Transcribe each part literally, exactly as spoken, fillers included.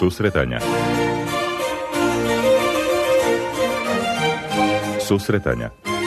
Susretanja. Susretanja.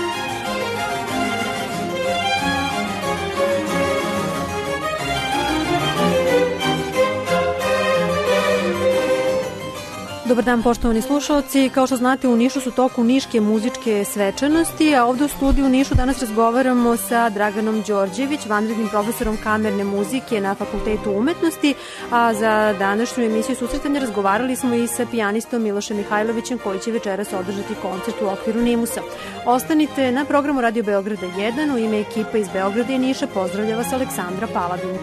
Dobar dan, poštovani slušalci. Kao što znate, u Nišu su toku niške muzičke svečanosti, a ovde u studiju u Nišu danas razgovaramo sa Draganom Đorđević, vanrednim profesorom kamerne muzike na Fakultetu umetnosti, a za današnju emisiju Susretanja razgovarali smo i sa pijanistom Milošem Mihajlovićem, koji će večeras održati koncert u okviru Nimusa. Ostanite na programu Radio Beograda jedan. U ime ekipa iz Beograda i Niša pozdravlja vas Aleksandra Paladin.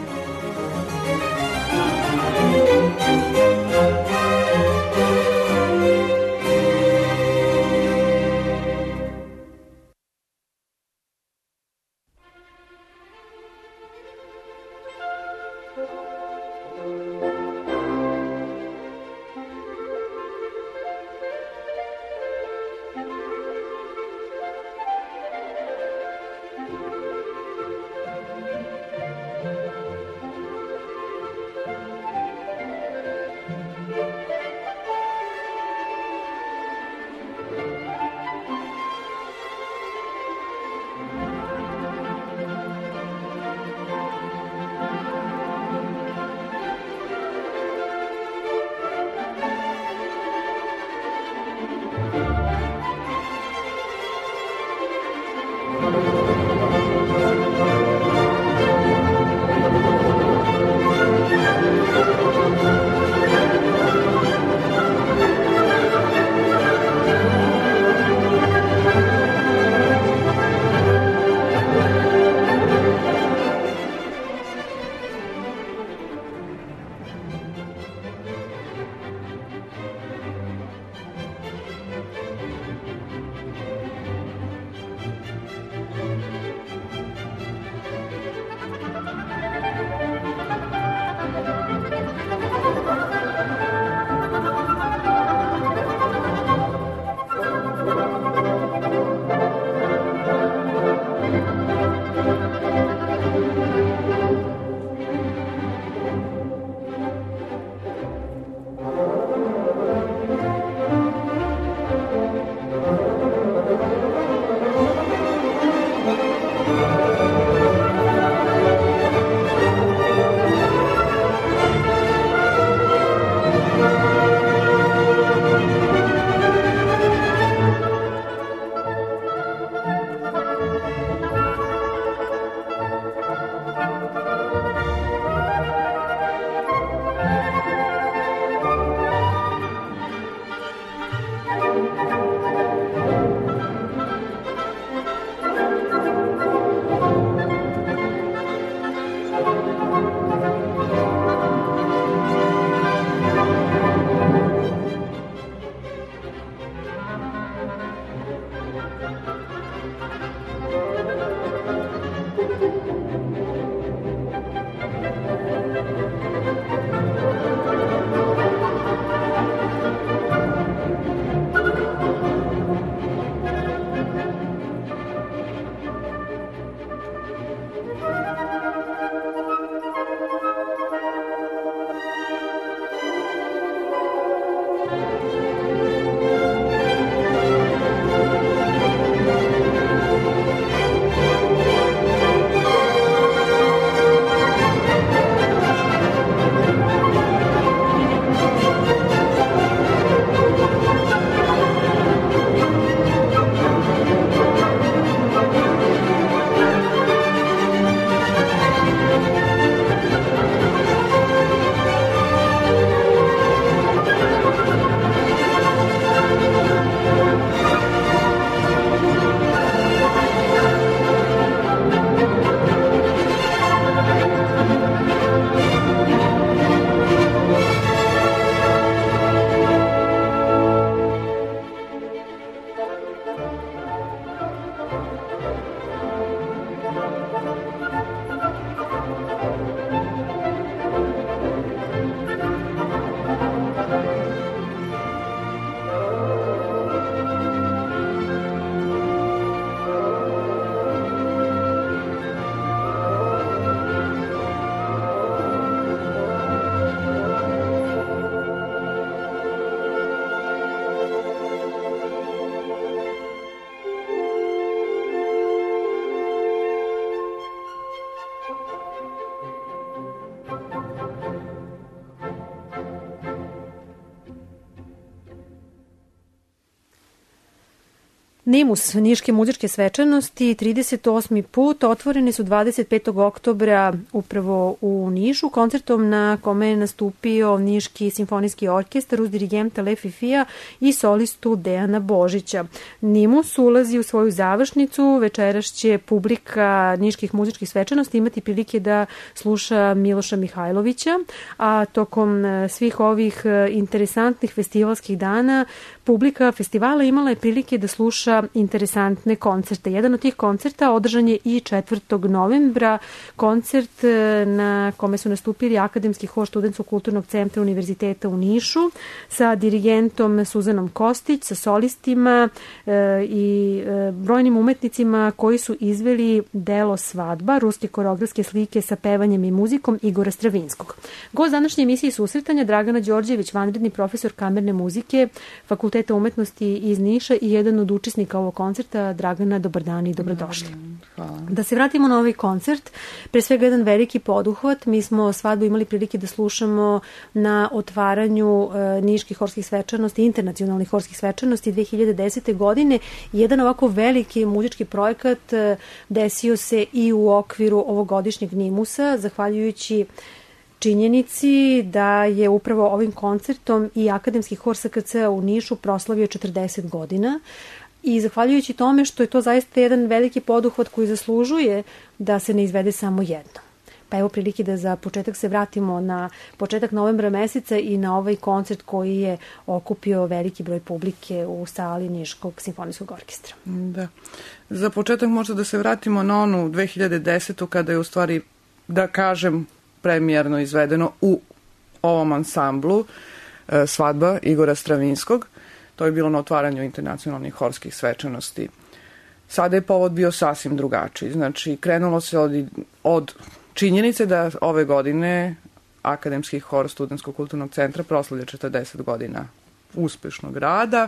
Nimus, niške muzičke svečanosti, trideset osmi put, otvorene su dvadeset petog oktobra upravo u Nišu, koncertom na kome je nastupio Niški simfonijski orkestar uz dirigenta Le Fifija i solistu Dejana Božića. Nimus ulazi u svoju završnicu, večeras će publika niških muzičkih svečanosti imati prilike da sluša Miloša Mihajlovića, a tokom svih ovih interesantnih festivalskih dana publika festivala imala je prilike da sluša interesantne koncerte. Jedan od tih koncerta održan je i četvrtog novembra, koncert na kome su nastupili Akademski hor Studentskog kulturnog centra Univerziteta u Nišu sa dirigentom Suzanom Kostić, sa solistima e, i e, brojnim umetnicima koji su izveli delo Svadba, ruske koreografske slike sa pevanjem i muzikom Igora Stravinskog. Gost današnje emisije susretanja Dragana Đorđević, vanredni profesor kamerne muzike Fakulteta umetnosti iz Niša i jedan od učesnika ovog koncerta. Dragana, dobar dan i dobrodošli. Hvala. Da se vratimo na ovaj koncert, pre svega jedan veliki poduhvat. Mi smo Svadbu imali prilike da slušamo na otvaranju e, niških horskih svečanosti, internacionalnih horskih svečanosti dve hiljade desete. godine. Jedan ovako veliki muzički projekat e, desio se i u okviru ovogodišnjeg Nimusa, zahvaljujući činjenici da je upravo ovim koncertom i Akademski hor S K C u Nišu proslavio četrdeset godina i zahvaljujući tome što je to zaista jedan veliki poduhvat koji zaslužuje da se ne izvede samo jedno. Pa evo prilike da za početak se vratimo na početak novembra meseca i na ovaj koncert koji je okupio veliki broj publike u sali Niškog simfonijskog orkestra. Da. Za početak možda da se vratimo na onu dve hiljade desetu. kada je u stvari, da kažem, premijerno izvedeno u ovom ansamblu e, Svadba Igora Stravinskog. To je bilo na otvaranju internacionalnih horskih svečanosti. Sada je povod bio sasvim drugačiji. Znači, krenulo se od, od činjenice da ove godine Akademski hor Studentskog kulturnog centra proslavlja četrdeset godina uspešnog rada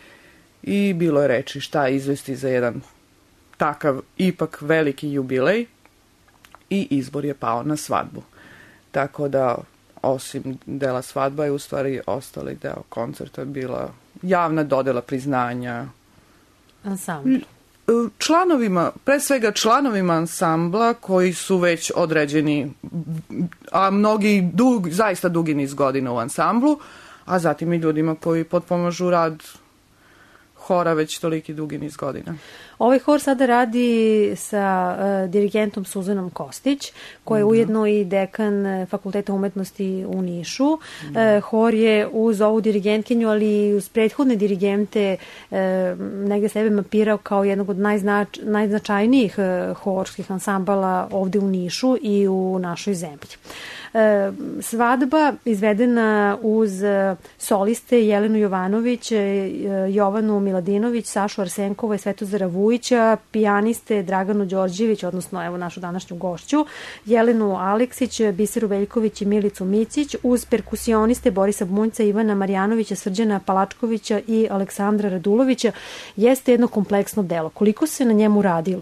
i bilo je reči šta izvesti za jedan takav ipak veliki jubilej i izbor je pao na Svadbu. Tako da, osim dela Svadba je u stvari ostali deo koncerta bila javna dodela priznanja ansamblu. Članovima, pre svega članovima ansambla koji su već određeni, a mnogi dug, zaista dugi niz godina u ansamblu, a zatim i ljudima koji potpomažu rad hora već toliki dugi niz godina. Ovaj hor sada radi sa uh, dirigentom Suzanom Kostić, koja je ujedno i dekan Fakulteta umetnosti u Nišu. Mm. Uh, hor je uz ovu dirigentkinju, ali i uz prethodne dirigente uh, negde sebe mapirao kao jednog od najznač, najznačajnijih uh, horskih ansambala ovde u Nišu i u našoj zemlji. E, Svadba izvedena uz e, soliste Jelenu Jovanović, e, Jovanu Miladinović, Sašu Arsenkova i Svetozara Vujića, pijaniste Draganu Đorđević, odnosno evo našu današnju gošću, Jelenu Aleksić, Biseru Veljković i Milicu Micić, uz perkusioniste Borisa Bunjca, Ivana Marjanovića, Srđana Palačkovića i Aleksandra Radulovića. Jeste jedno kompleksno delo. Koliko se na njemu radilo?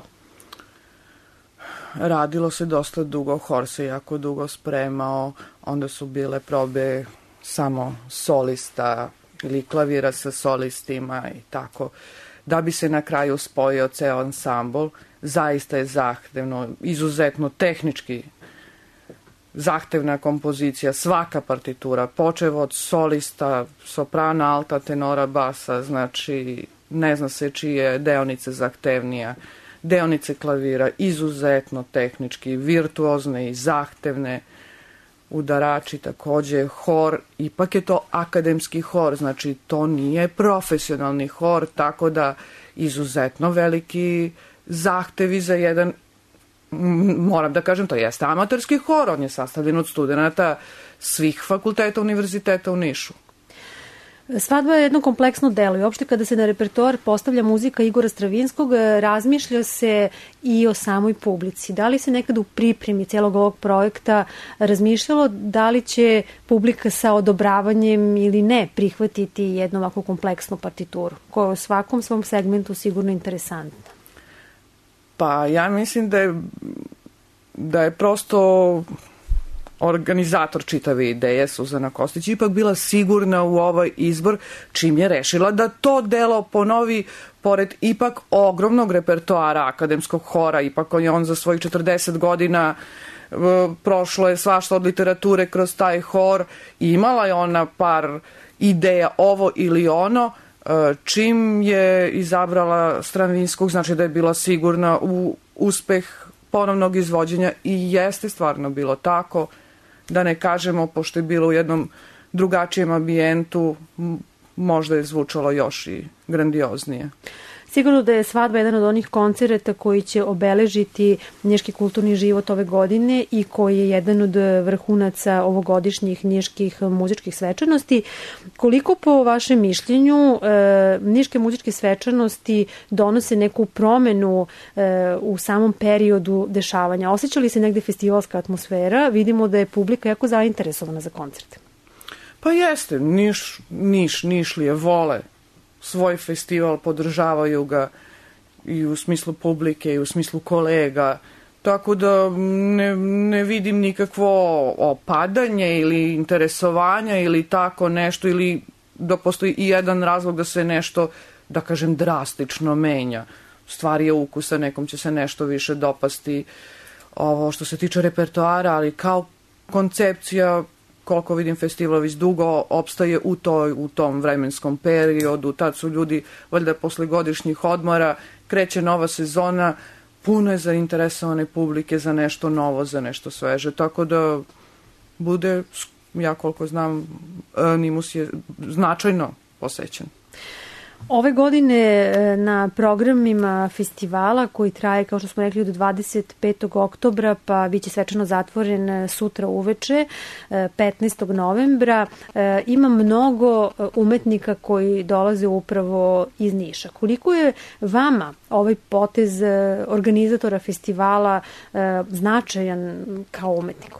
Radilo se dosta dugo, hor se jako dugo spremao, onda su bile probe samo solista ili klavira sa solistima i tako. Da bi se na kraju spojio ceo ansambl, zaista je zahtevno, izuzetno tehnički zahtevna kompozicija, svaka partitura, počev od solista, soprana, alta, tenora, basa, znači ne zna se čije deonice zahtevnija, deonice klavira, izuzetno tehnički, virtuozne i zahtevne, udarači takođe, hor, ipak je to akademski hor, znači to nije profesionalni hor, tako da izuzetno veliki zahtevi za jedan, moram da kažem, to jeste amaterski hor, on je sastavljen od studenta svih fakulteta univerziteta u Nišu. Svadba je jedno kompleksno delo i uopšte kada se na repertoar postavlja muzika Igora Stravinskog, razmišlja se i o samoj publici. Da li se nekad u pripremi celog ovog projekta razmišljalo da li će publika sa odobravanjem ili ne prihvatiti jednu ovako kompleksnu partituru, koja je u svakom svom segmentu sigurno interesantna? Pa ja mislim da je, da je prosto organizator čitave ideje, Suzana Kostić, ipak bila sigurna u ovaj izbor, čim je rešila da to delo ponovi, pored ipak ogromnog repertoara akademskog hora, ipak on je on za svojih četrdeset godina prošlo je svašta od literature kroz taj hor, imala je ona par ideja ovo ili ono, čim je izabrala Stravinskog, znači da je bila sigurna u uspeh ponovnog izvođenja i jeste stvarno bilo tako, da ne kažemo, pošto je bilo u jednom drugačijem ambijentu, možda je zvučalo još i grandioznije. Sigurno da je svadba jedan od onih koncerata koji će obeležiti niški kulturni život ove godine i koji je jedan od vrhunaca ovogodišnjih niških muzičkih svečanosti. Koliko po vašem mišljenju e, niške muzičke svečanosti donose neku promenu e, u samom periodu dešavanja? Osjeća li se negde festivalska atmosfera? Vidimo da je publika jako zainteresovana za koncerte. Pa jeste, Niš, Niš, Nišlije vole svoj festival, podržavaju ga i u smislu publike i u smislu kolega, tako da ne, ne vidim nikakvo opadanje ili interesovanja ili tako nešto, ili da postoji i jedan razlog da se nešto, da kažem, drastično menja. Stvar je ukusa, nekom će se nešto više dopasti ovo što se tiče repertoara, ali kao koncepcija, koliko vidim, festival već dugo opstaje u, toj, u tom vremenskom periodu. Tad su ljudi, valjda posle godišnjih odmora, kreće nova sezona, puno je zainteresovane publike za nešto novo, za nešto sveže. Tako da bude, ja koliko znam, Nimus je značajno posećen. Ove godine na programima festivala koji traje, kao što smo rekli, od dvadeset petog oktobra, pa biće svečano zatvoren sutra uveče, petnaestog novembra, ima mnogo umetnika koji dolaze upravo iz Niša. Koliko je vama ovaj potez organizatora festivala značajan kao umetniku?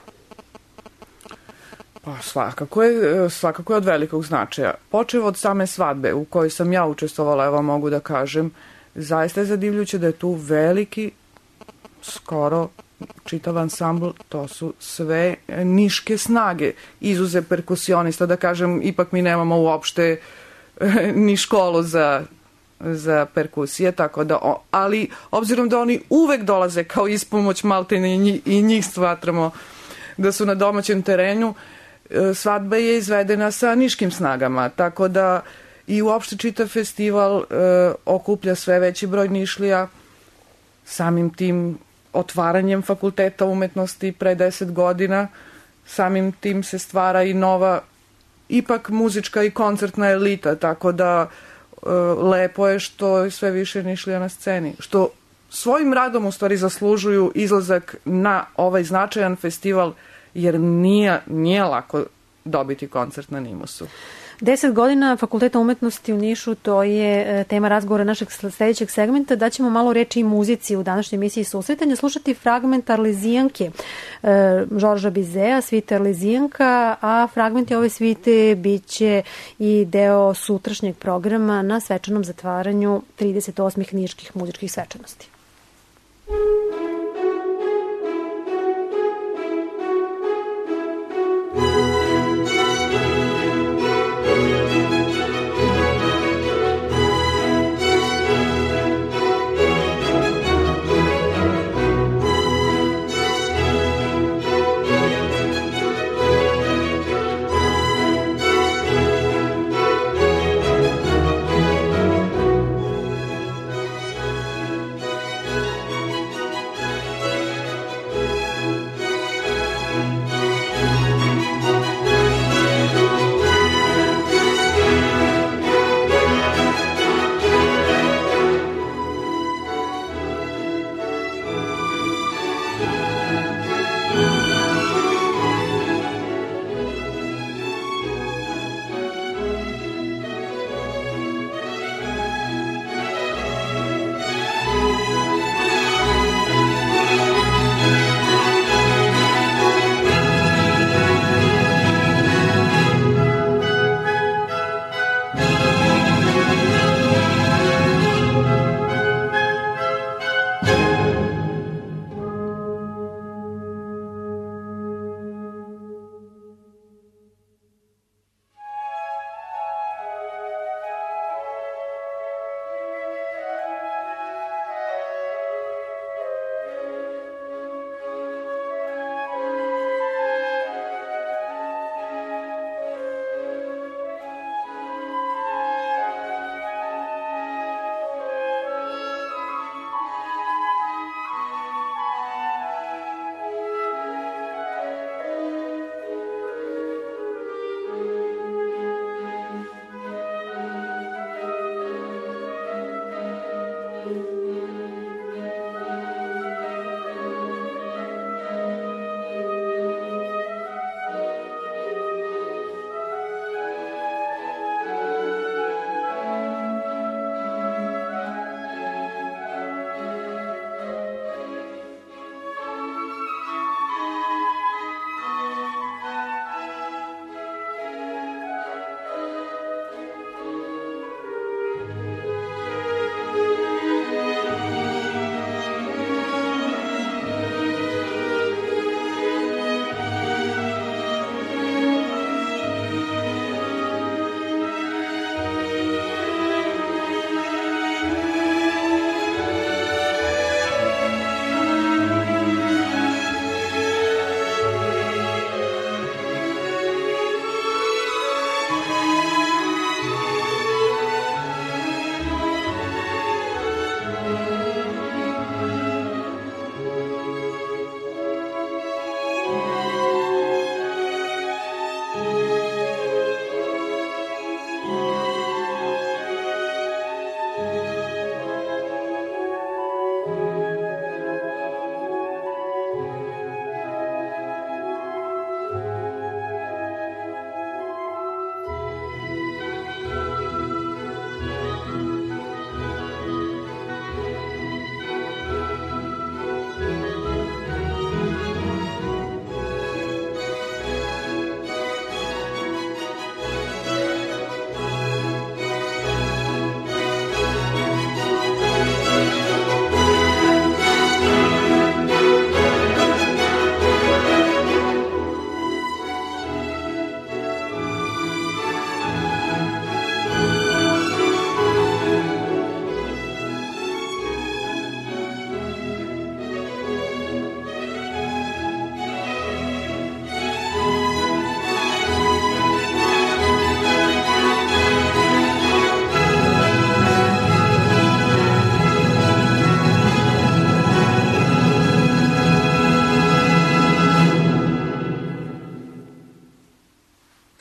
Pa svakako je, svakako je od velikog značaja. Počev od same svadbe u kojoj sam ja učestvovala, evo mogu da kažem, zaista je zadivljuće da je tu veliki, skoro čitav ansambl, to su sve niške snage, izuze perkusionista, da kažem, ipak mi nemamo uopšte ni školu za, za perkusije, tako da, ali obzirom da oni uvek dolaze kao ispomoć maltene i njih smatramo da su na domaćem terenu, svadba je izvedena sa niškim snagama, tako da i uopšte čitav festival e, okuplja sve veći broj Nišlija, samim tim otvaranjem fakulteta umetnosti pre deset godina, samim tim se stvara i nova ipak muzička i koncertna elita, tako da e, lepo je što je sve više Nišlija na sceni, što svojim radom u stvari zaslužuju izlazak na ovaj značajan festival, jer nije, nije lako dobiti koncert na Nimusu. Deset godina Fakulteta umetnosti u Nišu, to je tema razgovora našeg sledećeg segmenta. Daćemo malo reči i muzici u današnjoj emisiji Susretanja. Slušati fragment Arlezijanke Žorža Bizea, svite Arlezijanka, a fragmenti ove svite biće i deo sutrašnjeg programa na svečanom zatvaranju trideset osmih niških muzičkih svečanosti.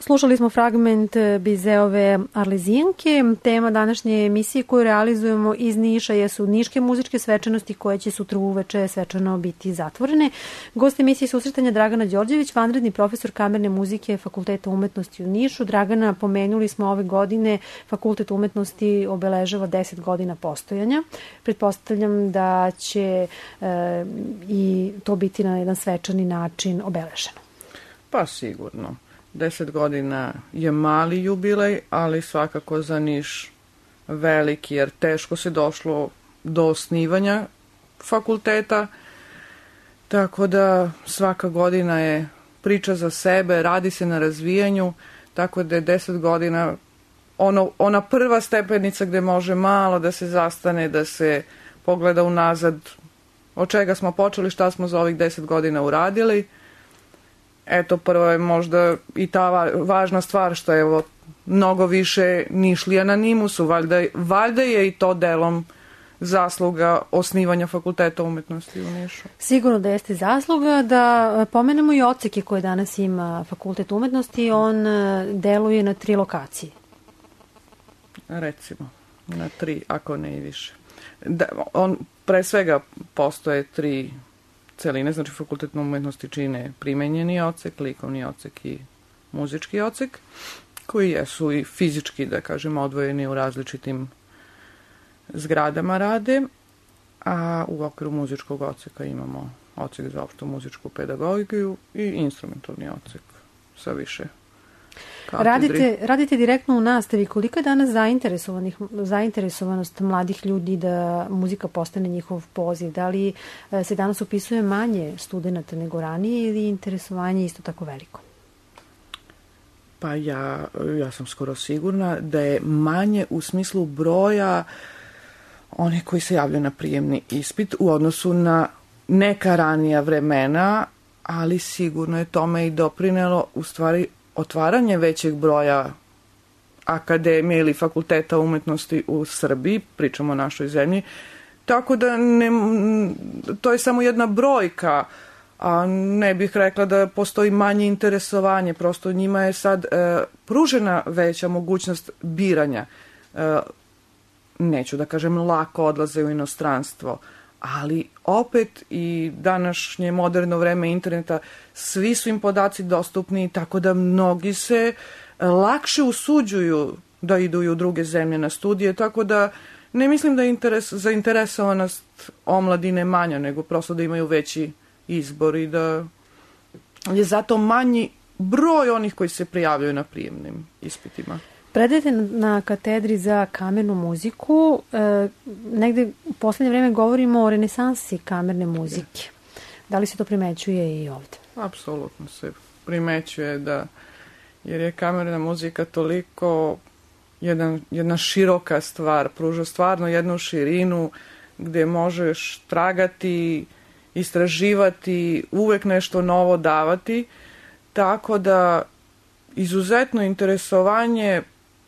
Slušali smo fragment Bizeove Arlezijanke. Tema današnje emisije koju realizujemo iz Niša jesu niške muzičke svečanosti koje će sutra uveče svečano biti zatvorene. Gost emisije susretanja Dragana Đorđević, vanredni profesor kamerne muzike Fakulteta umetnosti u Nišu. Dragana, pomenuli smo ove godine Fakultet umetnosti obeležava deset godina postojanja. Pretpostavljam da će e, i to biti na jedan svečani način obeleženo. Pa sigurno. Deset godina je mali jubilej, ali svakako za Niš veliki, jer teško se došlo do osnivanja fakulteta, tako da svaka godina je priča za sebe, radi se na razvijanju, tako da je deset godina ono, ona prva stepenica gde može malo da se zastane, da se pogleda unazad od čega smo počeli, šta smo za ovih deset godina uradili. Eto, prvo je možda i ta važna stvar što je evo, mnogo više Nišlija na Nimusu, valjda, valjda je i to delom zasluga osnivanja Fakulteta umetnosti u Nišu. Sigurno da jeste zasluga. Da pomenemo i odseke koje danas ima Fakultet umetnosti, on deluje na tri lokacije. Recimo, na tri, ako ne i više. Da, on pre svega postoje tri celine, znači Fakultet umetnosti čine primenjeni odsek, likovni odsek i muzički odsek, koji jesu i fizički, da kažem, odvojeni u različitim zgradama rade, a u okviru muzičkog odseka imamo odsek za opštu muzičku pedagogiju i instrumentalni odsek sa više katedri. Radite, radite direktno u nastavi. Koliko je danas zainteresovanih, zainteresovanost mladih ljudi da muzika postane njihov poziv? Da li se danas upisuje manje studenta nego ranije ili interesovanje isto tako veliko? Pa ja, ja sam skoro sigurna da je manje u smislu broja onih koji se javljaju na prijemni ispit u odnosu na neka ranija vremena, ali sigurno je tome i doprinelo u stvari otvaranje većeg broja akademije ili fakulteta umetnosti u Srbiji, pričamo o našoj zemlji, tako da ne, to je samo jedna brojka, a ne bih rekla da postoji manje interesovanje, prosto njima je sad e, pružena veća mogućnost biranja. E, neću da kažem lako odlaze u inostranstvo, ali opet i današnje moderno vreme interneta, svi su im podaci dostupni, tako da mnogi se lakše usuđuju da idu i u druge zemlje na studije, tako da ne mislim da je interes, zainteresovanost omladine manja, nego prosto da imaju veći izbor i da je zato manji broj onih koji se prijavljaju na prijemnim ispitima. Predajete na katedri za kamernu muziku. E, negde u poslednje vreme govorimo o renesansi kamerne muzike. Da li se to primećuje i ovde? Apsolutno se primećuje da, jer je kamerna muzika toliko jedan, jedna široka stvar, pruža stvarno jednu širinu gde možeš tragati, istraživati, uvek nešto novo davati, tako da izuzetno interesovanje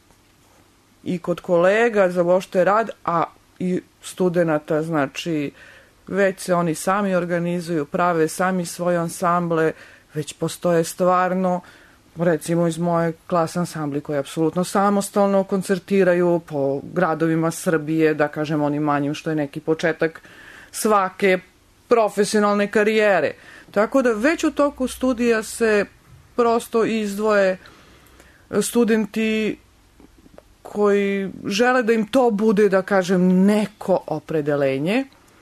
i kod kolega za uopšte rad, a i studenata, znači već se oni sami organizuju, prave sami svoje ansamble, već postoje stvarno, recimo iz moje klase ansambli koji apsolutno samostalno koncertiraju po gradovima Srbije, da kažem onim manjim što je neki početak svake profesionalne karijere. Tako da već u toku studija se prosto izdvoje studenti koji žele da im to bude, da kažem, neko opredelenje,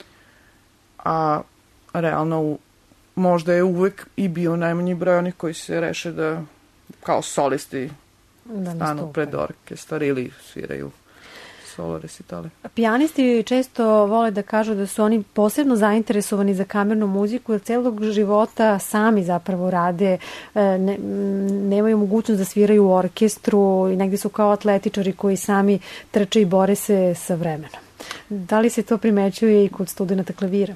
a realno u, možda je uvek i bio najmanji broj onih koji se reše da kao solisti da stanu pred orkestar ili sviraju solo recitale. Pijanisti često vole da kažu da su oni posebno zainteresovani za kamernu muziku, jer celog života sami zapravo rade, ne, nemaju mogućnost da sviraju u orkestru i negdje su kao atletičari koji sami trče i bore se sa vremenom. Da li se to primećuje i kod studenta klavira?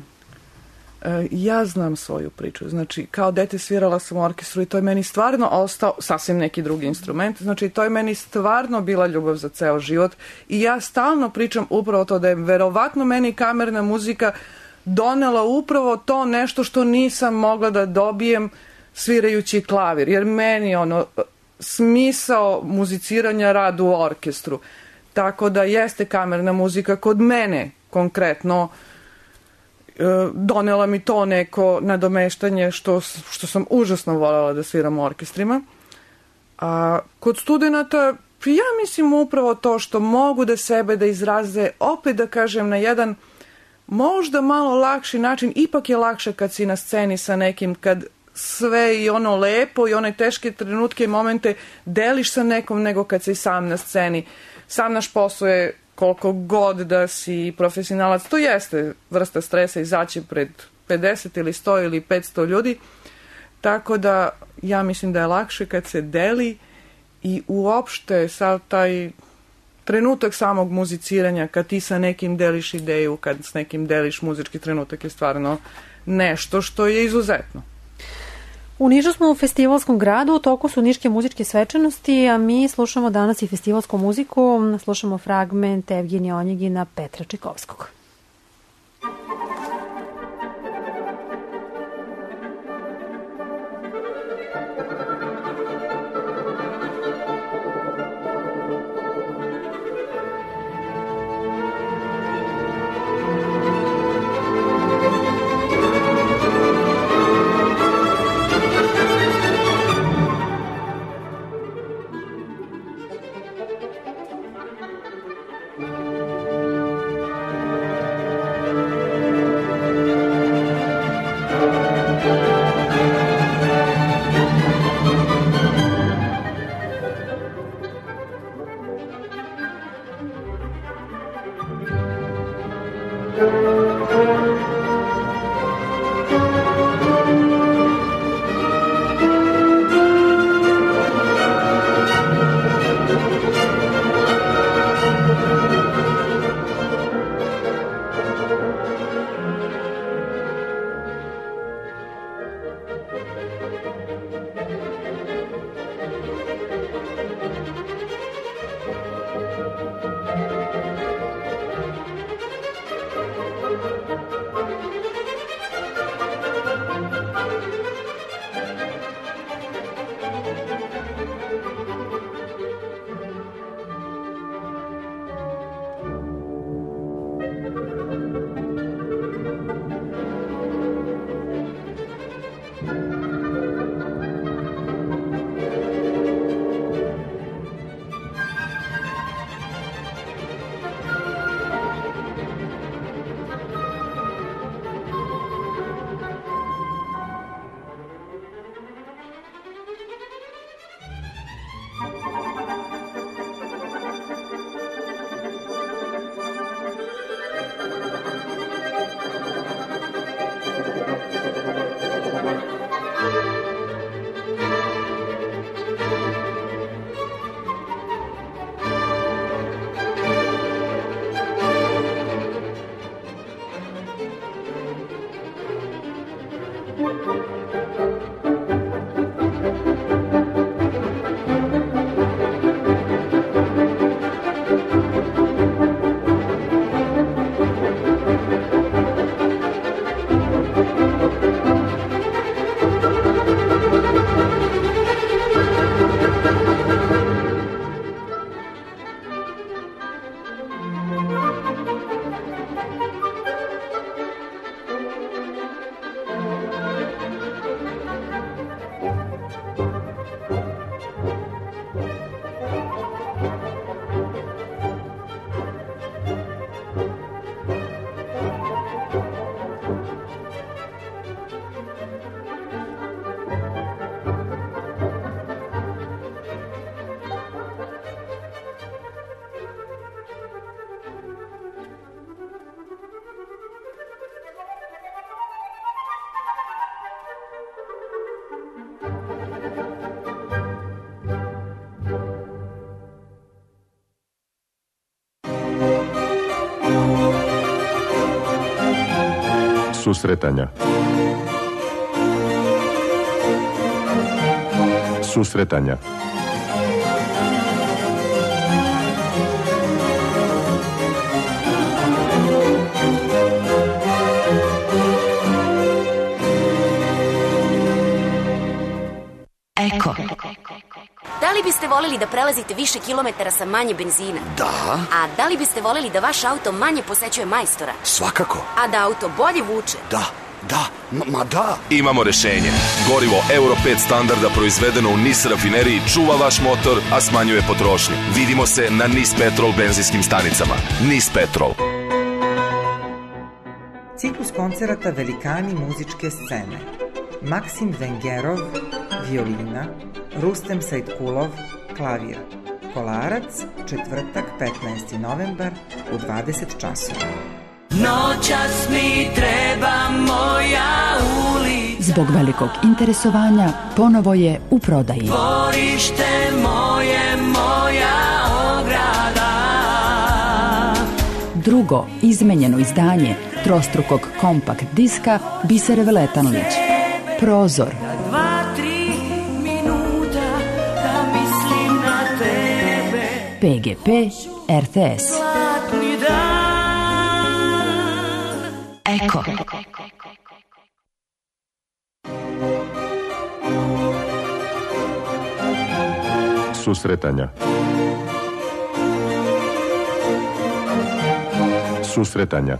Ja znam svoju priču. Znači, kao dete svirala sam u orkestru i to je meni stvarno ostao sasvim neki drugi instrument. Znači, to je meni stvarno bila ljubav za ceo život i ja stalno pričam upravo to da je verovatno meni kamerna muzika donela upravo to nešto što nisam mogla da dobijem svirajući klavir. Jer meni ono, smisao muziciranja rad u orkestru. Tako da jeste kamerna muzika kod mene konkretno donela mi to neko nadomeštanje što, što sam užasno voljela da sviram u orkestrima. A kod studenta, ja mislim upravo to što mogu da sebe da izraze, opet da kažem, na jedan možda malo lakši način. Ipak je lakše kad si na sceni sa nekim, kad sve i ono lepo i one teške trenutke i momente deliš sa nekom, nego kad si sam na sceni. Sam naš posao je, koliko god da si profesionalac, to jeste vrsta stresa izaći pred pedeset ili sto ili petsto ljudi, tako da ja mislim da je lakše kad se deli i uopšte sav taj trenutak samog muziciranja, kad ti sa nekim deliš ideju, kad s nekim deliš muzički trenutak, je stvarno nešto što je izuzetno. U Nišu smo u festivalskom gradu, u toku su niške muzičke svečanosti, a mi slušamo danas i festivalsku muziku, slušamo fragment Evgenija Onjegina, Petra Čajkovskog. Susretanja. Susretanja. Eko. Da li biste voleli da prelazite više kilometara sa manje benzina? Da. A da li biste voleli da vaš auto manje posećuje majstora? Svakako. A da auto bolje vuče? Da, da, ma, ma da. Imamo rešenje. Gorivo Euro pet standarda proizvedeno u NIS rafineriji čuva vaš motor, a smanjuje potrošnju. Vidimo se na NIS Petrol benzinskim stanicama. NIS Petrol. Ciklus koncerata Velikani muzičke scene. Maksim Vengerov, violina, Rustem Sajtkulov, klavir. Kolarac, četvrtak, petnaesti novembar u dvadeset časova. Noćas mi treba moja ulica. Zbog velikog interesovanja ponovo je u prodaji. Dvorište moje, moja ograda. Drugo izmenjeno izdanje trostrukog kompakt diska Bisere Veletanović. Prozor. Dva, tri minuta da mislim na tebe. P G P R T S. Zlatni dan. Eko. Susretanja. Susretanja.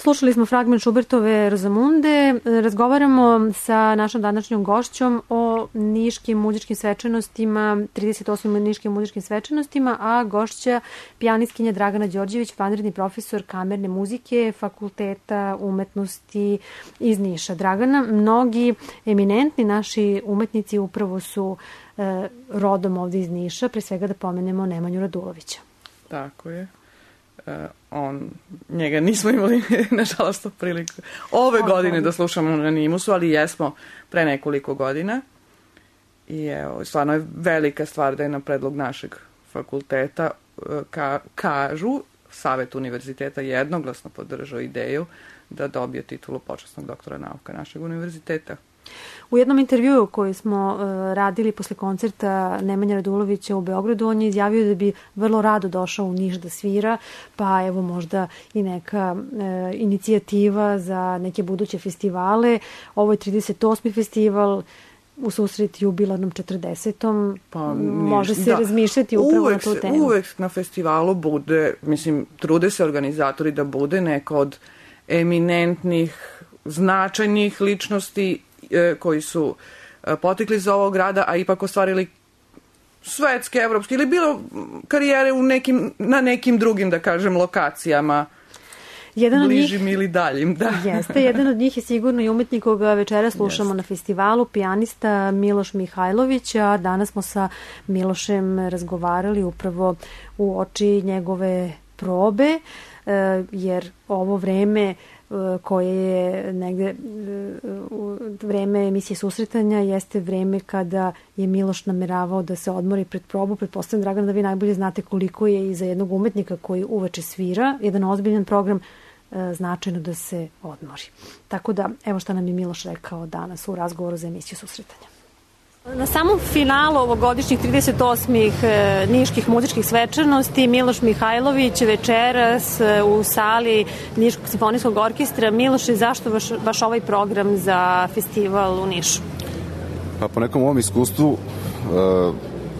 slušali smo fragment Schubertove Rozamunde. Razgovaramo sa našom današnjom gošćom o niškim muzičkim svečanostima, trideset osmim niškim muzičkim svečanostima, a gošća pijanistkinja Dragana Đorđević, vanredni profesor kamerne muzike Fakulteta umetnosti iz Niša. Dragana, mnogi eminentni naši umetnici upravo su e, rodom ovde iz Niša, pre svega da pomenemo Nemanju Radulovića. Tako je. Uh, on, njega nismo imali, nažalost, priliku ove godine, godine da slušamo na Nimusu, ali jesmo pre nekoliko godina. I evo, stvarno je velika stvar da je na predlog našeg fakulteta ka, kažu, Savet univerziteta jednoglasno podržao ideju da dobije titulu počasnog doktora nauka našeg univerziteta. U jednom intervjuu koji smo uh, radili posle koncerta Nemanje Radulovića u Beogradu, on je izjavio da bi vrlo rado došao u Niš da svira, pa evo možda i neka uh, inicijativa za neke buduće festivale. Ovo je trideset osmi festival, u susret jubilarnom četrdesetom. Pa, može se da razmišljati upravo uvek na tu temu. Uvek na festivalu bude, mislim, trude se organizatori da bude neko od eminentnih, značajnih ličnosti koji su potekli za ovog grada, a ipak ostvarili svetske, evropske ili bilo karijere u nekim, na nekim drugim, da kažem, lokacijama. Jedan bližim njih, ili daljim, da. Jeste, jedan od njih je sigurno i umetnik koga večera slušamo Jeste. na festivalu, pijanista Miloš Mihajlović, a danas smo sa Milošem razgovarali upravo u oči njegove probe, jer ovo vreme koje je negde vreme emisije Susretanja jeste vreme kada je Miloš nameravao da se odmori pred probu. Pretpostavljam, Dragana, da vi najbolje znate koliko je i za jednog umetnika koji uveče svira jedan ozbiljan program značajno da se odmori. Tako da, evo šta nam je Miloš rekao danas u razgovoru za emisiju Susretanja. Na samom finalu ovogodišnjih trideset osmih niških muzičkih svečanosti Miloš Mihajlović večeras u sali Niškog simfonijskog orkestra. Miloše, zašto baš, baš ovaj program za festival u Nišu? Pa po nekom ovom iskustvu uh,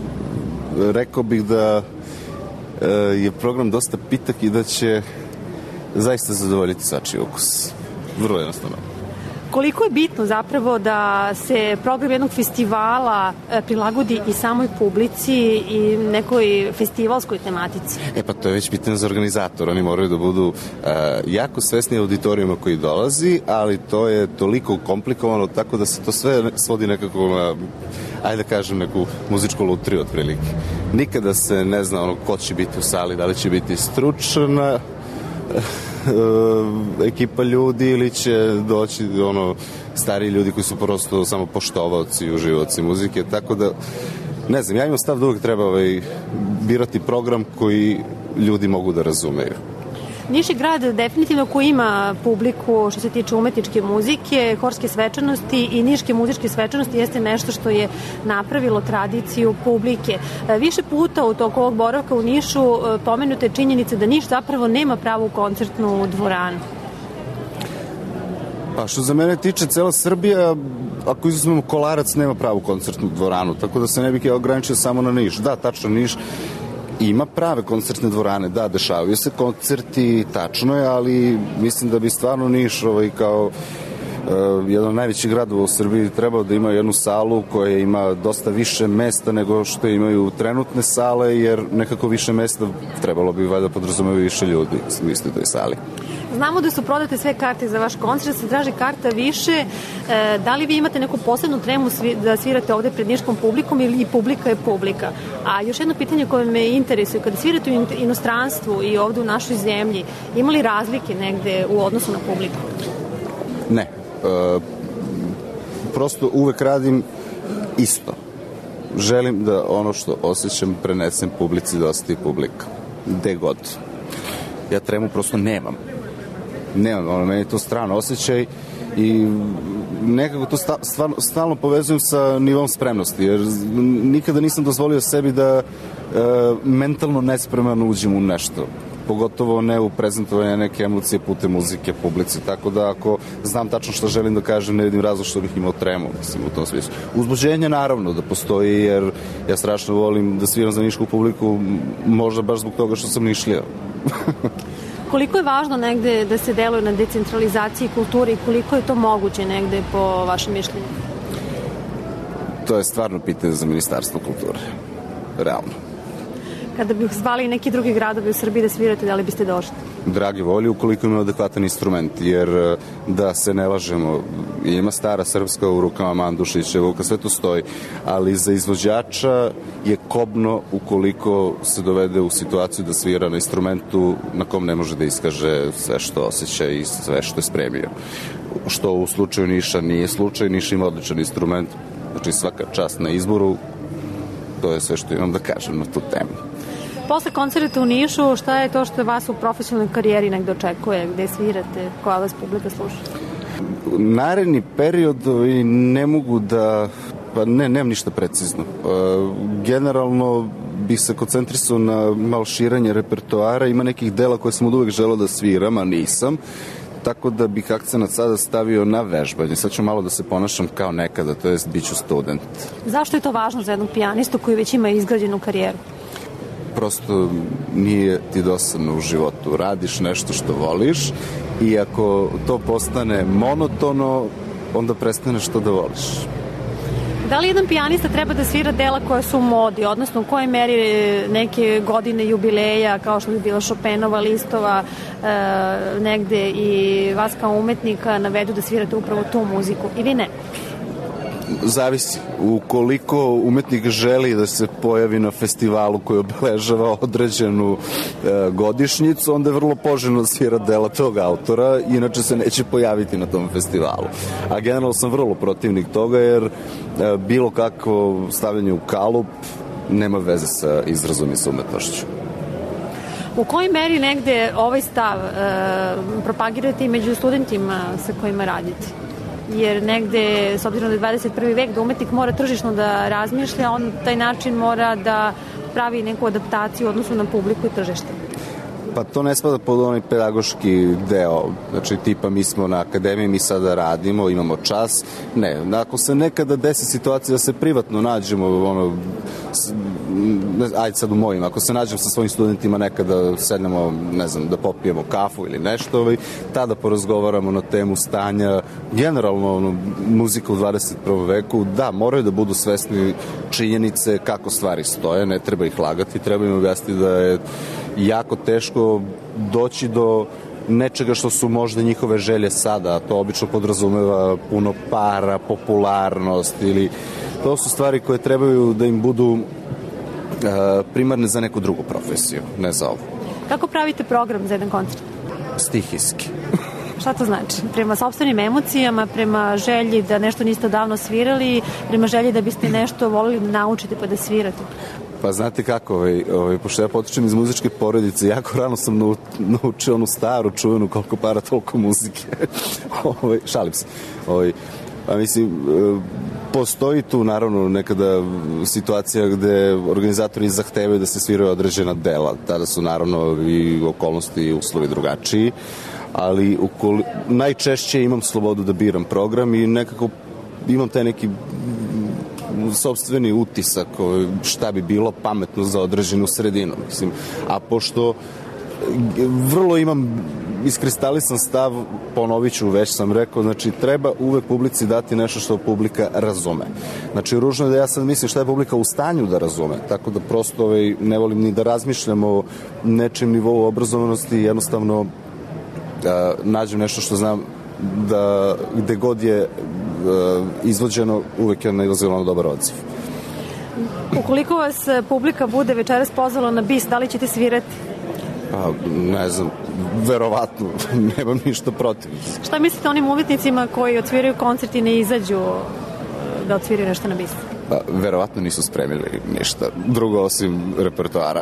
rekao bih da uh, je program dosta pitak i da će zaista zadovoljiti svačiji ukus. Vrlo jednostavno. Koliko je bitno zapravo da se program jednog festivala prilagodi i samoj publici i nekoj festivalskoj tematici? E pa to je već pitanje za organizator. Oni moraju da budu uh, jako svesni auditorijuma koji dolazi, ali to je toliko komplikovano tako da se to sve svodi nekako na, ajde da kažem, neku muzičku lutriju otprilike. Nikada se ne zna ono ko će biti u sali, da li će biti stručna ekipa ljudi ili će doći ono stariji ljudi koji su prosto samo poštovaoci i uživaoci muzike, tako da ne znam, ja imam stav da uvijek treba ovaj, birati program koji ljudi mogu da razumeju. Niš je grad definitivno koji ima publiku što se tiče umetničke muzike, horske svečanosti i niške muzičke svečanosti jeste nešto što je napravilo tradiciju publike. Više puta u toku ovog boravka u Nišu pomenuta je činjenica da Niš zapravo nema pravu koncertnu dvoranu. Pa što za mene tiče, cela Srbija, ako izuzmemo Kolarac, nema pravu koncertnu dvoranu, tako da se ne bih ja ograničio samo na Niš. Da, tačno, Niš ima prave koncertne dvorane, da, dešavaju se koncerti, tačno je, ali mislim da bi stvarno Niš ovaj, kao uh, jedan od najvećih gradova u Srbiji trebao da ima jednu salu koja ima dosta više mesta nego što imaju trenutne sale, jer nekako više mesta trebalo bi valjda podrazumevaju više ljudi u istoj toj sali. Znamo da su prodate sve karte za vaš koncert, se traži karta više. E, da li vi imate neku posebnu tremu svi, da svirate ovde pred niškom publikom ili publika je publika? A još jedno pitanje koje me interesuje, kada svirate u inostranstvu i ovde u našoj zemlji, ima li razlike negde u odnosu na publiku? Ne. E, prosto uvek radim isto. Želim da ono što osjećam prenesem publici, da osjeti publika. Gde god. Ja tremu prosto nemam. Nemam, ono, meni je to strano osjećaj i nekako to sta, stvarno, stalno povezujem sa nivom spremnosti, jer nikada nisam dozvolio sebi da e, mentalno nespreman uđem u nešto, pogotovo ne u prezentovanje neke emocije putem muzike publici, tako da ako znam tačno što želim da kažem, ne vidim razlog što bih imao tremu, mislim, u tom smislu. Uzbuđenje naravno da postoji, jer ja strašno volim da sviram za nišku publiku, možda baš zbog toga što sam Nišlija. Koliko je važno negde da se deluje na decentralizaciji kulture i koliko je to moguće negde po vašem mišljenju? To je stvarno pitanje za Ministarstvo kulture. Realno. Kada bih zvali neki drugi gradovi u Srbiji da svirate, da li biste došli? Dragi volji, ukoliko ima adekvatan instrument, jer da se ne lažemo, ima stara srpska u rukama Mandušića, Vuka, sve to stoji, ali za izvođača je kobno ukoliko se dovede u situaciju da svira na instrumentu na kom ne može da iskaže sve što osjeća i sve što je spremio. Što u slučaju Niša nije slučaj, Niš ima odličan instrument, znači svaka čast na izboru, to je sve što imam da kažem na tu temu. Posle koncerta u Nišu, šta je to što vas u profesionalnoj karijeri negde očekuje, gde svirate, koja vas publika sluša? Naredni period ne mogu da, pa ne, nemam ništa precizno. Generalno bih se koncentrisao na malo širanje repertoara, ima nekih dela koje sam od uvek želeo da sviram, a nisam, tako da bih akcenat sada stavio na vežbanje. Sad ću malo da se ponašam kao nekada, to jest bit ću student. Zašto je to važno za jednog pijanistu koji već ima izgrađenu karijeru? Prosto nije ti dosadno u životu. Radiš nešto što voliš i ako to postane monotono, onda prestaneš to da voliš. Da li jedan pijanista treba da svira dela koja su u modi, odnosno u kojoj meri neke godine jubileja, kao što bi bila Chopinova listova, e, negde i vas kao umetnika navedu da svirate upravo tu muziku ili ne? Zavisi. Ukoliko umetnik želi da se pojavi na festivalu koji obeležava određenu e, godišnjicu, onda je vrlo poželjno da svira dela tog autora, inače se neće pojaviti na tom festivalu. A generalno sam vrlo protivnik toga, jer e, bilo kako stavljanje u kalup nema veze sa izrazom i sa umetnošću. U kojoj meri negde ovaj stav e, propagirate i među studentima sa kojima radite? Jer negde, s obzirom da je dvadeset prvi vek, da umetnik mora tržišno da razmišlja, on taj način mora da pravi neku adaptaciju u odnosu na publiku i tržište. Pa to ne spada pod onaj pedagoški deo, znači tipa mi smo na akademiji, mi sada radimo, imamo čas. Ne, ako se nekada desi situacija da se privatno nađemo, ono, ajde sad u mojim, ako se nađem sa svojim studentima nekada sednemo, ne znam, da popijemo kafu ili nešto, ovaj, tada porazgovaramo na temu stanja, generalno ono, muzika u dvadeset prvom veku, da, moraju da budu svesni činjenice kako stvari stoje, ne treba ih lagati, treba im objasniti da je jako teško doći do nečega što su možda njihove želje sada, a to obično podrazumeva puno para, popularnost ili to su stvari koje trebaju da im budu uh, primarne za neku drugu profesiju, ne za ovu. Kako pravite program za jedan koncert? Stihijski. Šta to znači? Prema sopstvenim emocijama, prema želji da nešto niste davno svirali, prema želji da biste nešto volili da naučite pa da svirate? Pa znate kako, ovaj, ovaj, pošto ja potičem iz muzičke porodice, jako rano sam nau, naučio onu staru čuvenu koliko para toliko muzike. ovaj, šalim se. Ovaj, pa mislim, postoji tu naravno nekada situacija gde organizatori zahtevaju da se sviraju određena dela. Tada su naravno i okolnosti i uslovi drugačiji, ali ukoli, najčešće imam slobodu da biram program i nekako imam taj neki sopstveni utisak šta bi bilo pametno za određenu sredinu. Mislim. A pošto vrlo imam iskristalisan stav, ponovit ću, već sam rekao, znači treba uvek publici dati nešto što publika razume. Znači ružno je da ja sad mislim šta je publika u stanju da razume, tako da prosto ovaj, ne volim ni da razmišljam o nečem nivou obrazovanosti, jednostavno da nađem nešto što znam da gde god je izvođeno, uvek je nailazilo na dobar odziv. Ukoliko vas publika bude večeras pozvala na bis, da li ćete svirati? Pa, ne znam, verovatno, nemam ništa protiv. Šta mislite o onim umetnicima koji odsviraju koncert i ne izađu da odsviraju nešto na bis? Pa, verovatno nisu spremili ništa drugo osim repertoara.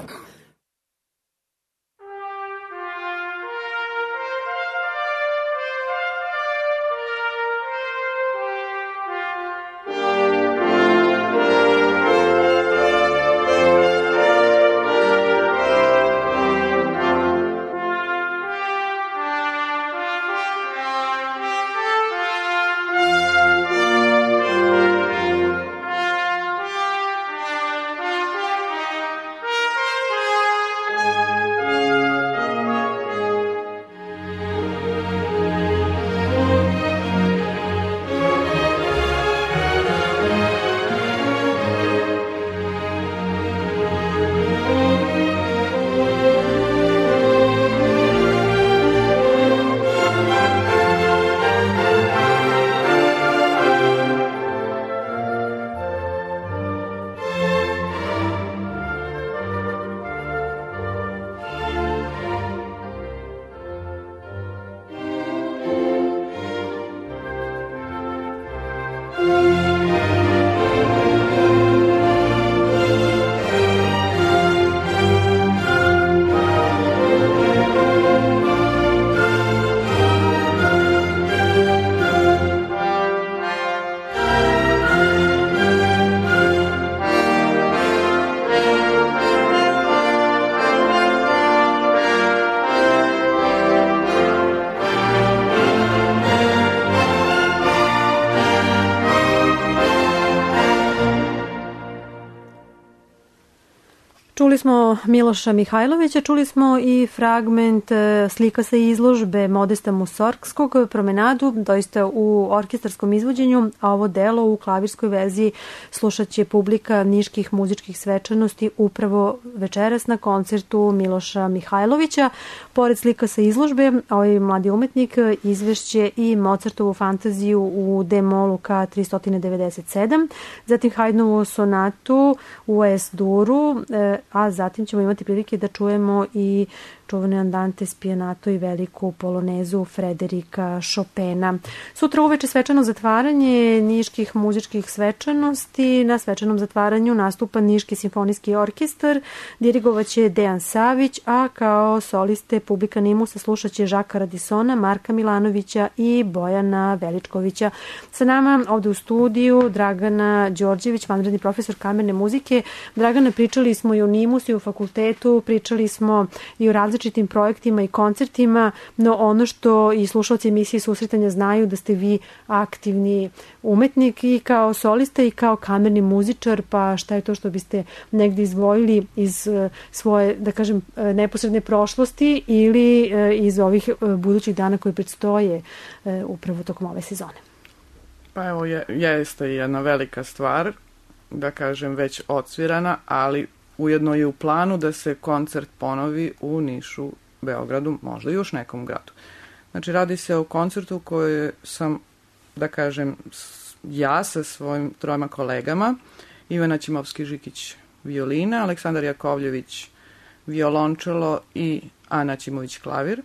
smo Miloša Mihajlovića, čuli smo i fragment slika sa izložbe Modesta Musorgskog, Promenadu, doista u orkestarskom izvođenju, a ovo delo u klavirskoj verziji slušat će publika niških muzičkih svečanosti upravo večeras na koncertu Miloša Mihajlovića. Pored slika sa izložbe, ovaj mladi umetnik izvešće i Mozartovu fantaziju u D-molu ka tristo devedeset sedam, zatim Haydnovu sonatu u Es-duru, a zatim ćemo imati prilike da čujemo i čuvene andante spianato i veliku polonezu Frederika Chopina. Sutra uveče svečano zatvaranje niških muzičkih svečanosti. Na svečanom zatvaranju nastupa Niški simfonijski orkestar, dirigovaće Dejan Savić, a kao soliste publika Nimusa slušaće Žaka Radisona, Marka Milanovića i Bojana Veličkovića. Sa nama ovde u studiju Dragana Đorđević, vanredni profesor kamerne muzike. Dragana, pričali smo i o Nimusu i o fakultetu, pričali smo i o različitim projektima i koncertima, no ono što i slušalci emisije Susretanja znaju da ste vi aktivni umetnik i kao solista i kao kamerni muzičar, pa šta je to što biste negdje izdvojili iz svoje, da kažem, neposredne prošlosti ili iz ovih budućih dana koji predstoje upravo tokom ove sezone? Pa evo, je, jeste jedna velika stvar, da kažem, već odsvirana, ali ujedno je u planu da se koncert ponovi u Nišu, Beogradu, možda i još nekom gradu. Znači, radi se o koncertu koji sam, da kažem, ja sa svojim trojima kolegama, Ivana Ćimovski-Žikić violina, Aleksandar Jakovljević violončelo i Ana Ćimović-klavir,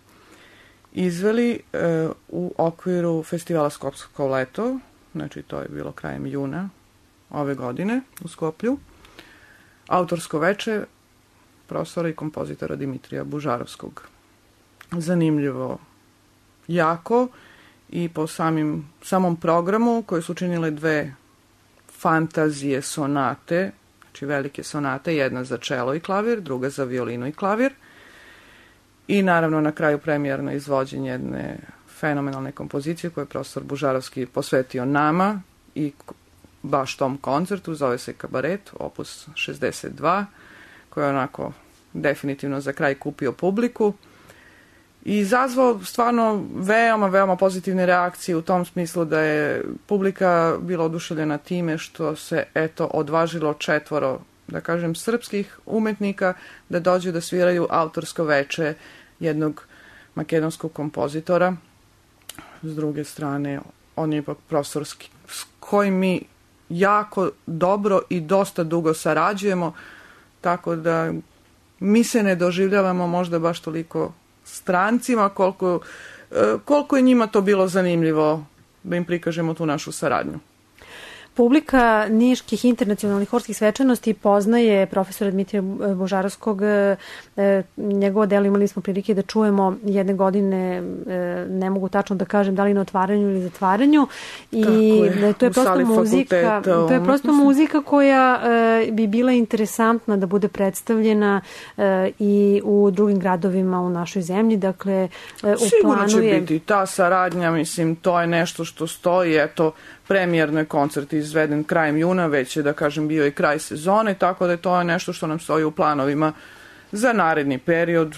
izveli e, u okviru festivala Skopsko leto, znači to je bilo krajem juna ove godine u Skoplju, autorsko veče profesora i kompozitora Dimitrija Bužarovskog. Zanimljivo jako i po samim, samom programu koje su činile dve fantazije sonate, znači velike sonate, jedna za čelo i klavir, druga za violinu i klavir. I naravno na kraju premijerno izvođenje jedne fenomenalne kompozicije koje je profesor Bužarovski posvetio nama i baš tom koncertu, zove se Kabaret, opus šezdeset dva, koji je onako definitivno za kraj kupio publiku i izazvao stvarno veoma, veoma pozitivne reakcije u tom smislu da je publika bila oduševljena time što se, eto, odvažilo četvoro, da kažem, srpskih umetnika da dođu da sviraju autorsko veče jednog makedonskog kompozitora. S druge strane, on je ipak profesor s kojim mi jako dobro i dosta dugo sarađujemo, tako da mi se ne doživljavamo možda baš toliko strancima koliko, koliko je njima to bilo zanimljivo da im prikažemo tu našu saradnju. Publika niških internacionalnih horskih svečanosti poznaje profesora Dmitrija Bužarovskog. Njegovo delo imali smo prilike da čujemo jedne godine, ne mogu tačno da kažem da li na otvaranju ili zatvaranju. I je, to je prosto muzika, to je prosto muzika koja bi bila interesantna da bude predstavljena i u drugim gradovima u našoj zemlji. Dakle, u sigurno planu će je... biti ta saradnja, mislim, to je nešto što stoji, eto, premijerno je koncert izveden krajem juna, već je, da kažem, bio i kraj sezone, tako da je to nešto što nam stoji u planovima za naredni period.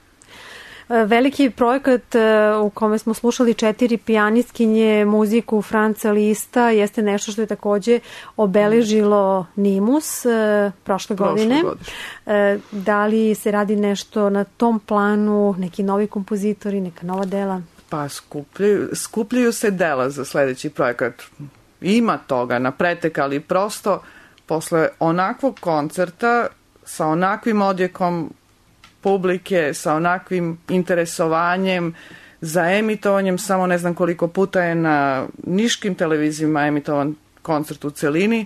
Veliki projekat u kome smo slušali četiri pijanistkinje muziku Franca Lista jeste nešto što je takođe obeležilo Nimus prošle godine. Da li se radi nešto na tom planu, neki novi kompozitori, neka nova dela? Pa skupljaju, skupljaju se dela za sledeći projekat. Ima toga na pretek, ali prosto posle onakvog koncerta sa onakvim odjekom publike, sa onakvim interesovanjem za emitovanjem, samo ne znam koliko puta je na niškim televizijama emitovan koncert u celini,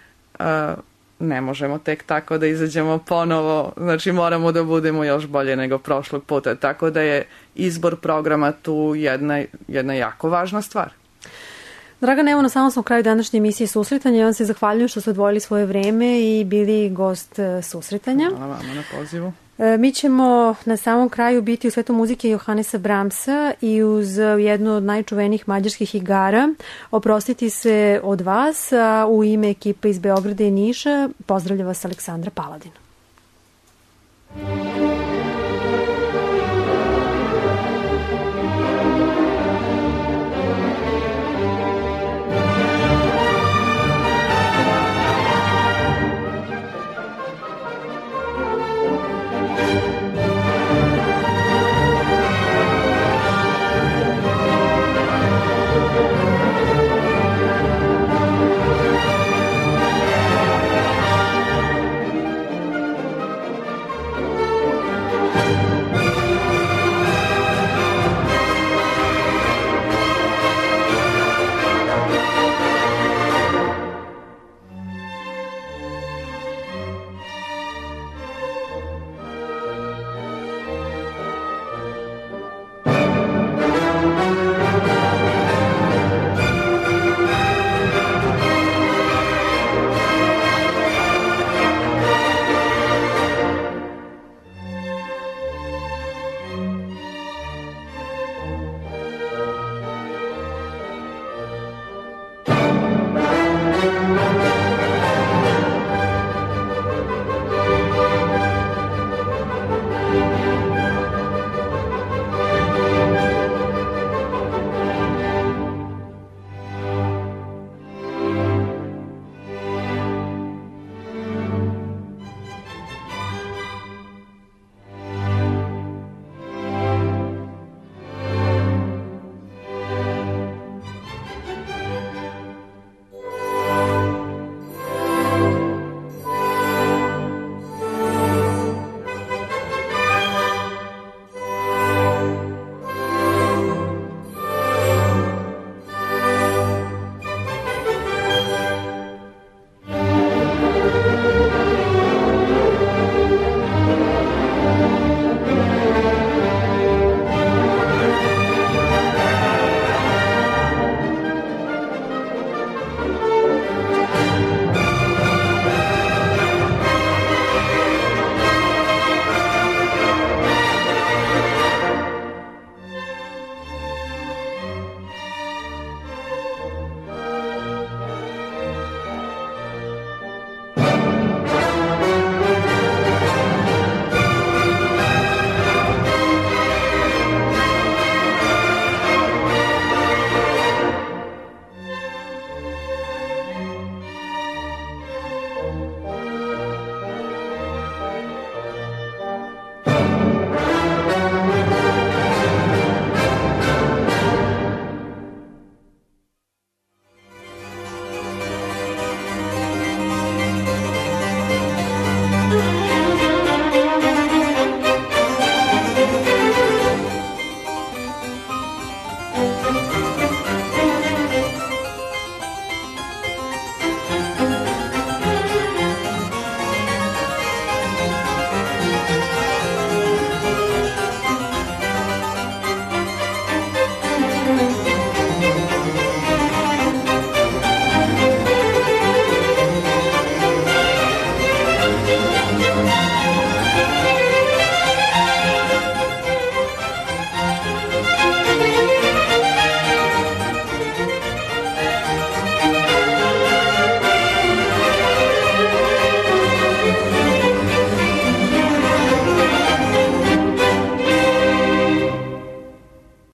ne možemo tek tako da izađemo ponovo, znači moramo da budemo još bolje nego prošlog puta, tako da je izbor programa tu jedna, jedna jako važna stvar. Dragana, evo na samom smo kraju današnje emisije Susretanja. Ja vam se zahvaljujem što ste odvojili svoje vreme i bili gost Susretanja. Hvala vama na pozivu. Mi ćemo na samom kraju biti u svetu muzike Johanesa Brahmsa i uz jednu od najčuvenijih mađarskih igara oprostiti se od vas, a u ime ekipe iz Beograda i Niša pozdravlja vas Aleksandra Paladin. Thank you.